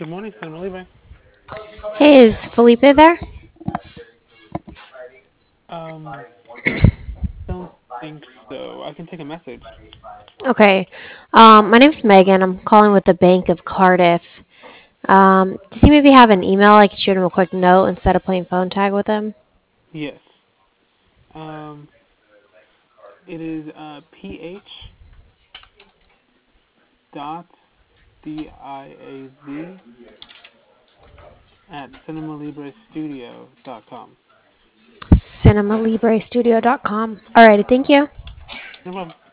Good morning, Cinema Levi. Hey, is Felipe there? Um, don't think so. I can take a message. Okay. My name's Megan. I'm calling with the Bank of Cardiff. Does he maybe have an email I could shoot him a quick note instead of playing phone tag with him? Yes. Um, it is ph dot diaz at cinemalibrestudio.com. CinemaLibreStudio.com. Alrighty, thank you. No problem.